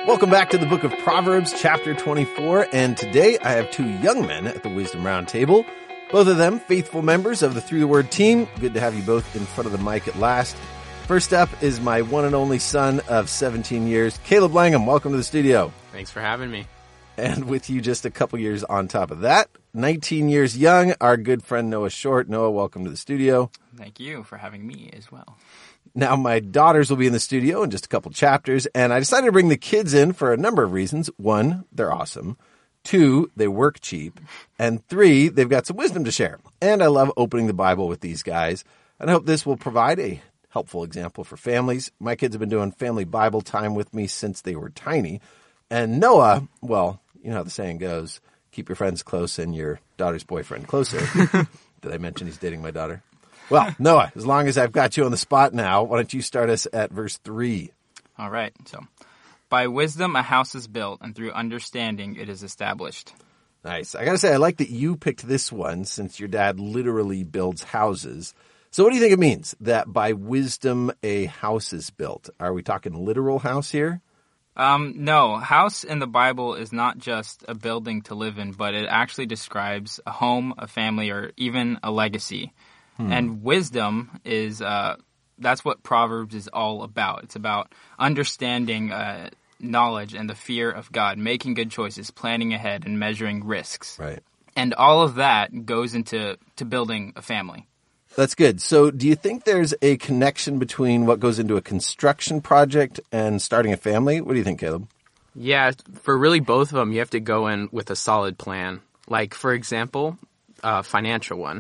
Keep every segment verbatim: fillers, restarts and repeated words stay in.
Welcome back to the book of Proverbs, chapter twenty-four, and today I have two young men at the Wisdom Roundtable, both of them faithful members of the Through the Word team. Good to have you both in front of the mic at last. First up is my one and only son of seventeen years, Caleb Langham. Welcome to the studio. Thanks for having me. And with you just a couple years on top of that, nineteen years young, our good friend Noah Short. Noah, welcome to the studio. Thank you for having me as well. Now, my daughters will be in the studio in just a couple chapters, and I decided to bring the kids in for a number of reasons. One, they're awesome. Two, they work cheap. And three, they've got some wisdom to share. And I love opening the Bible with these guys. And I hope this will provide a helpful example for families. My kids have been doing family Bible time with me since they were tiny. And Noah, well, you know how the saying goes, keep your friends close and your daughter's boyfriend closer. Did I mention he's dating my daughter? Well, Noah, as long as I've got you on the spot now, why don't you start us at verse three? All right. So, by wisdom a house is built, and through understanding it is established. Nice. I got to say, I like that you picked this one since your dad literally builds houses. So what do you think it means that by wisdom a house is built? Are we talking literal house here? Um, no, house in the Bible is not just a building to live in, but it actually describes a home, a family, or even a legacy. Hmm. And wisdom is, uh, that's what Proverbs is all about. It's about understanding uh, knowledge and the fear of God, making good choices, planning ahead, and measuring risks. Right. And all of that goes into to building a family. That's good. So do you think there's a connection between what goes into a construction project and starting a family? What do you think, Caleb? Yeah, for really both of them, you have to go in with a solid plan. Like, for example, a financial one.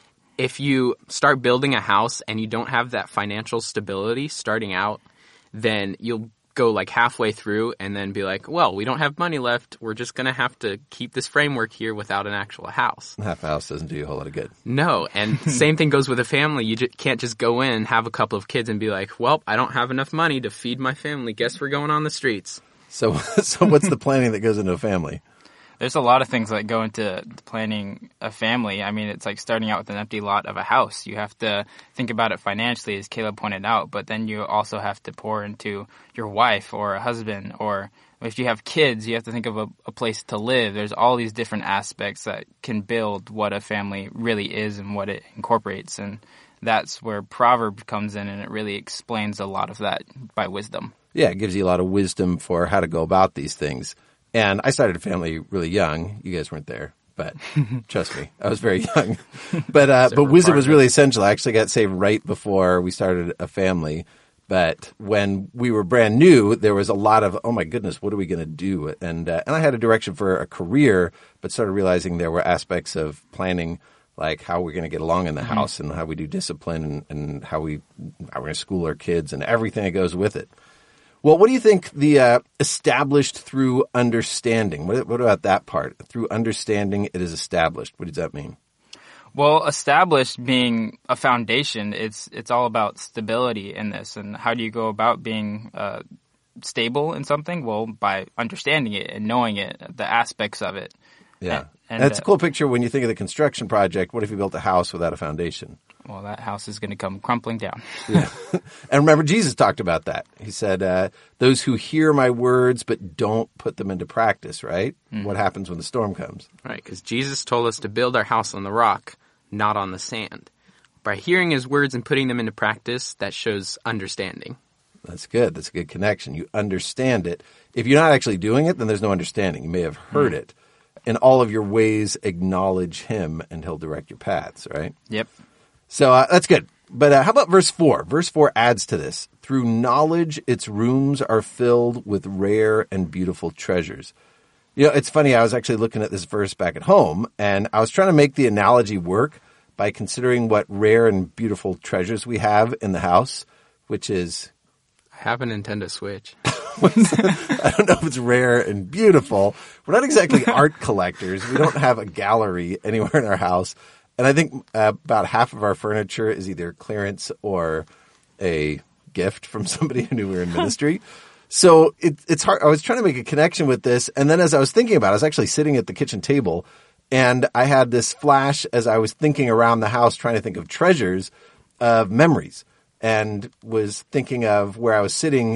If you start building a house and you don't have that financial stability starting out, then you'll go like halfway through and then be like, well, we don't have money left. We're just going to have to keep this framework here without an actual house. Half a house doesn't do you a whole lot of good. No. And same thing goes with a family. You just can't just go in, have a couple of kids and be like, well, I don't have enough money to feed my family. Guess we're going on the streets. So, so what's the planning that goes into a family? There's a lot of things that go into planning a family. I mean, it's like starting out with an empty lot of a house. You have to think about it financially, as Caleb pointed out, but then you also have to pour into your wife or a husband, or if you have kids, you have to think of a, a place to live. There's all these different aspects that can build what a family really is and what it incorporates, and that's where Proverbs comes in, and it really explains a lot of that by wisdom. Yeah, it gives you a lot of wisdom for how to go about these things. And I started a family really young. You guys weren't there, but trust me, I was very young. But uh, but wisdom was really essential. I actually got saved right before we started a family. But when we were brand new, there was a lot of, oh my goodness, what are we going to do? And uh, and I had a direction for a career, but started realizing there were aspects of planning, like how we're going to get along in the mm-hmm. house and how we do discipline and, and how we how we're going to school our kids and everything that goes with it. Well, what do you think the uh, established through understanding? What, what about that part? Through understanding, it is established. What does that mean? Well, established being a foundation, it's it's all about stability in this. And how do you go about being uh, stable in something? Well, by understanding it and knowing it, the aspects of it. Yeah. And, and that's uh, a cool picture when you think of the construction project. What if you built a house without a foundation? Well, that house is going to come crumbling down. Yeah. And remember, Jesus talked about that. He said, uh, those who hear my words but don't put them into practice, right? Mm-hmm. What happens when the storm comes? Right, because Jesus told us to build our house on the rock, not on the sand. By hearing his words and putting them into practice, that shows understanding. That's good. That's a good connection. You understand it. If you're not actually doing it, then there's no understanding. You may have heard mm-hmm. it. In all of your ways, acknowledge him, and he'll direct your paths, right? Yep. So uh, that's good. But uh, how about verse four? Verse four adds to this. Through knowledge, its rooms are filled with rare and beautiful treasures. You know, it's funny. I was actually looking at this verse back at home, and I was trying to make the analogy work by considering what rare and beautiful treasures we have in the house, which is... I have a Nintendo Switch. I don't know if it's rare and beautiful. We're not exactly art collectors. We don't have a gallery anywhere in our house. And I think uh, about half of our furniture is either clearance or a gift from somebody who knew we were in ministry. So it, it's hard. I was trying to make a connection with this. And then as I was thinking about it, I was actually sitting at the kitchen table, and I had this flash as I was thinking around the house, trying to think of treasures of memories, and was thinking of where I was sitting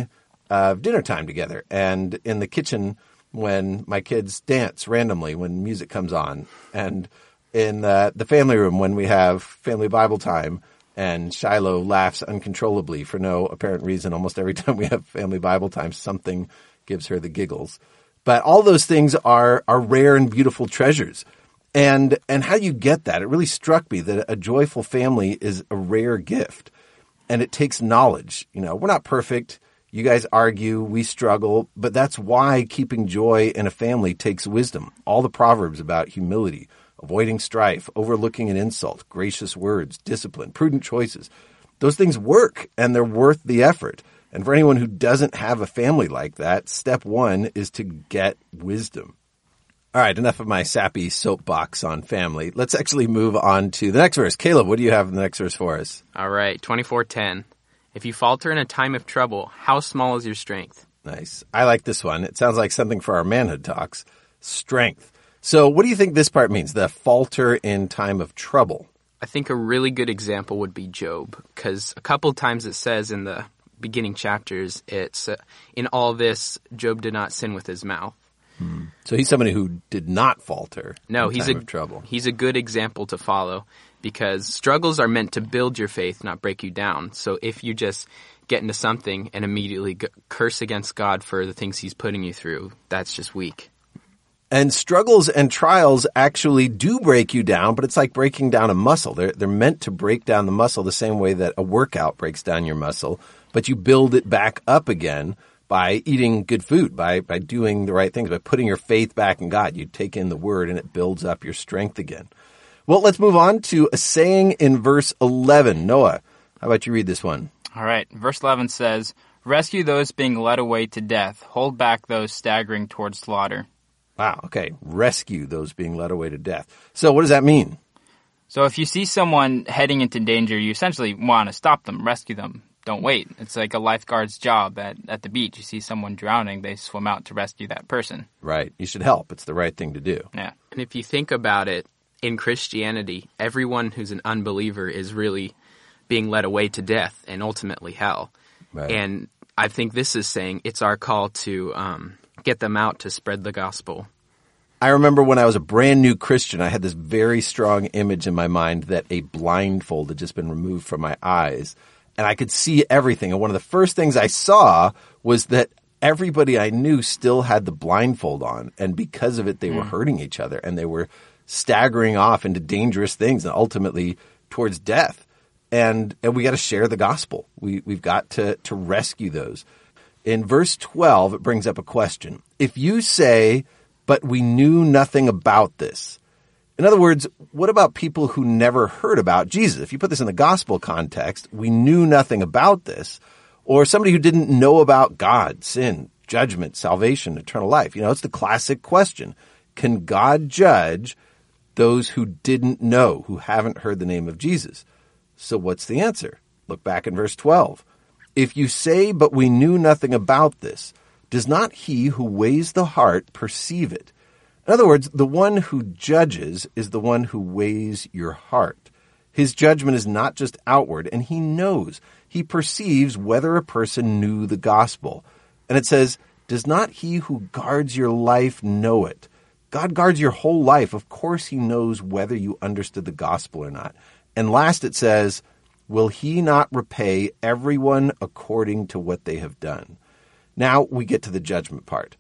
of dinner time together, and in the kitchen when my kids dance randomly when music comes on, and in uh, the family room when we have family Bible time and Shiloh laughs uncontrollably for no apparent reason. Almost every time we have family Bible time, something gives her the giggles. But all those things are are rare and beautiful treasures. And and how you get that, it really struck me that a joyful family is a rare gift. And it takes knowledge. You know, we're not perfect. You guys argue, we struggle, but that's why keeping joy in a family takes wisdom. All the Proverbs about humility, avoiding strife, overlooking an insult, gracious words, discipline, prudent choices. Those things work, and they're worth the effort. And for anyone who doesn't have a family like that, step one is to get wisdom. All right, enough of my sappy soapbox on family. Let's actually move on to the next verse. Caleb, what do you have in the next verse for us? All right, twenty-four ten. If you falter in a time of trouble, how small is your strength? Nice. I like this one. It sounds like something for our manhood talks. Strength. So what do you think this part means, the falter in time of trouble? I think a really good example would be Job, because a couple times it says in the beginning chapters, it's uh, in all this, Job did not sin with his mouth. Hmm. So he's somebody who did not falter no, in he's time a, of trouble. He's a good example to follow, because struggles are meant to build your faith, not break you down. So if you just get into something and immediately g- curse against God for the things he's putting you through, that's just weak. And struggles and trials actually do break you down, but it's like breaking down a muscle. They're, they're meant to break down the muscle the same way that a workout breaks down your muscle, but you build it back up again by eating good food, by, by doing the right things, by putting your faith back in God. You take in the word and it builds up your strength again. Well, let's move on to a saying in verse eleven. Noah, how about you read this one? All right. Verse eleven says, "Rescue those being led away to death. Hold back those staggering towards slaughter." Wow. Okay. Rescue those being led away to death. So what does that mean? So if you see someone heading into danger, you essentially want to stop them, rescue them. Don't wait. It's like a lifeguard's job at, at the beach. You see someone drowning, they swim out to rescue that person. Right. You should help. It's the right thing to do. Yeah. And if you think about it, in Christianity, everyone who's an unbeliever is really being led away to death and ultimately hell. Right. And I think this is saying it's our call to um, get them out to spread the gospel. I remember when I was a brand new Christian, I had this very strong image in my mind that a blindfold had just been removed from my eyes, and I could see everything. And one of the first things I saw was that everybody I knew still had the blindfold on, and because of it, they mm. were hurting each other, and they were staggering off into dangerous things and ultimately towards death. And and we got to share the gospel. We, we've got to, to rescue those. In verse twelve, it brings up a question. If you say, "But we knew nothing about this." In other words, what about people who never heard about Jesus? If you put this in the gospel context, we knew nothing about this. Or somebody who didn't know about God, sin, judgment, salvation, eternal life. You know, it's the classic question. Can God judge those who didn't know, who haven't heard the name of Jesus? So what's the answer? Look back in verse twelve. If you say, "But we knew nothing about this," does not he who weighs the heart perceive it? In other words, the one who judges is the one who weighs your heart. His judgment is not just outward, and he knows. He perceives whether a person knew the gospel. And it says, does not he who guards your life know it? God guards your whole life. Of course he knows whether you understood the gospel or not. And last it says, will he not repay everyone according to what they have done? Now we get to the judgment part.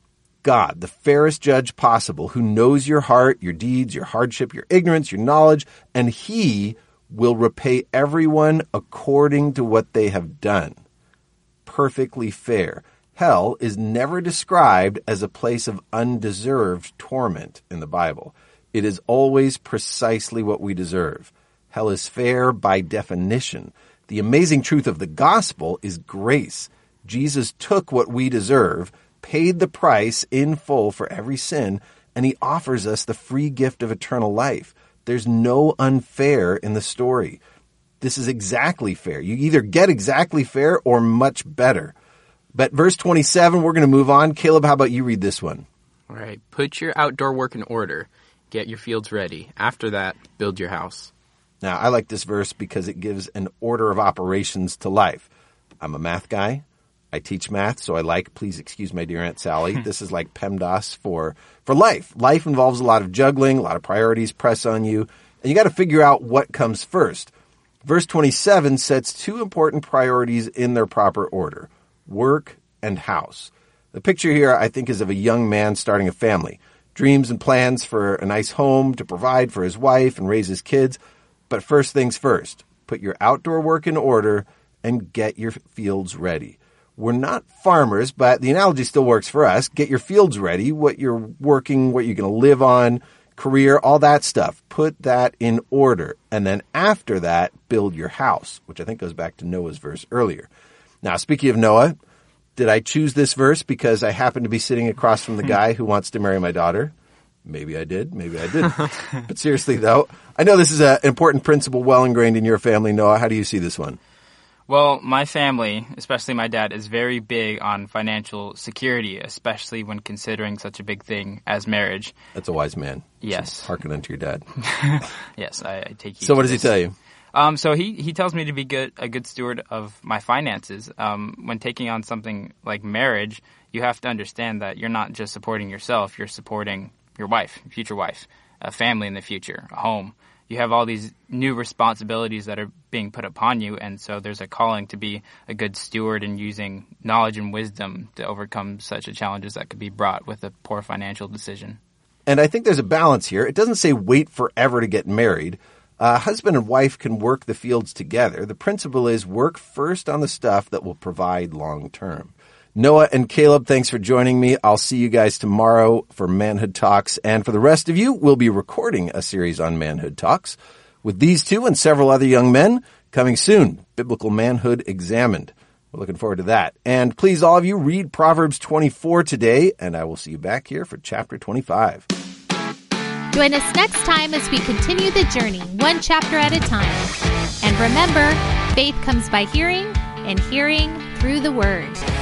God, the fairest judge possible, who knows your heart, your deeds, your hardship, your ignorance, your knowledge, and he will repay everyone according to what they have done. Perfectly fair. Hell is never described as a place of undeserved torment in the Bible. It is always precisely what we deserve. Hell is fair by definition. The amazing truth of the gospel is grace. Jesus took what we deserve, paid the price in full for every sin, and he offers us the free gift of eternal life. There's no unfair in the story. This is exactly fair. You either get exactly fair or much better. But verse twenty-seven, we're going to move on. Caleb, how about you read this one? All right. Put your outdoor work in order. Get your fields ready. After that, build your house. Now, I like this verse because it gives an order of operations to life. I'm a math guy. I teach math, so I like, please excuse my dear Aunt Sally, this is like PEMDAS for, for life. Life involves a lot of juggling, a lot of priorities press on you, and you got to figure out what comes first. Verse twenty-seven sets two important priorities in their proper order, work and house. The picture here, I think, is of a young man starting a family. Dreams and plans for a nice home to provide for his wife and raise his kids. But first things first, put your outdoor work in order and get your fields ready. We're not farmers, but the analogy still works for us. Get your fields ready, what you're working, what you're going to live on, career, all that stuff. Put that in order. And then after that, build your house, which I think goes back to Noah's verse earlier. Now, speaking of Noah, did I choose this verse because I happen to be sitting across from the guy who wants to marry my daughter? Maybe I did. Maybe I didn't. But seriously, though, I know this is an important principle well ingrained in your family. Noah, how do you see this one? Well, my family, especially my dad, is very big on financial security, especially when considering such a big thing as marriage. That's a wise man. Yes. So hearken unto your dad. Yes, I, I take you. So what does he tell you? Um, so he, he tells me to be good a good steward of my finances. Um, when taking on something like marriage, you have to understand that you're not just supporting yourself, you're supporting your wife, future wife, a family in the future, a home. You have all these new responsibilities that are being put upon you, and so there's a calling to be a good steward and using knowledge and wisdom to overcome such a challenges that could be brought with a poor financial decision. And I think there's a balance here. It doesn't say wait forever to get married. Uh, husband and wife can work the fields together. The principle is work first on the stuff that will provide long term. Noah and Caleb, thanks for joining me. I'll see you guys tomorrow for Manhood Talks. And for the rest of you, we'll be recording a series on Manhood Talks with these two and several other young men coming soon. Biblical Manhood Examined. We're looking forward to that. And please, all of you, read Proverbs twenty-four today, and I will see you back here for chapter twenty-five. Join us next time as we continue the journey, one chapter at a time. And remember, faith comes by hearing, and hearing through the Word.